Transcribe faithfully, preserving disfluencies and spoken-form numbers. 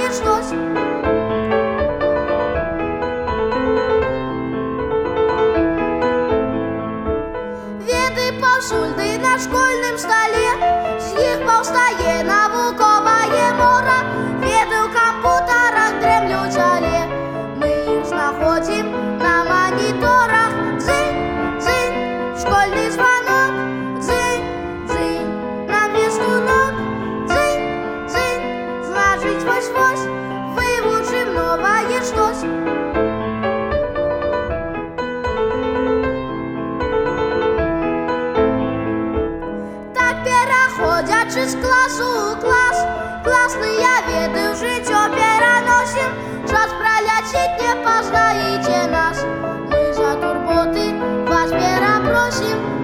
штось. Веды паўсюль ды на школьным стале, з іх паўстае навуковае мора. Веды ў кампутарах дрэмлюць, але мы іх знаходзім на маніторах. Дзынь, дзынь, школьны званок, дзынь, дзынь, на вестунок, дзынь, дзынь, значыць вось-вось вывучым новае штось. Так пераходзячы з класу ў клас, класныя веды ў жыццё пераносім. Час праляціць не пазнаеце нас, мы за турботы вас перапросім.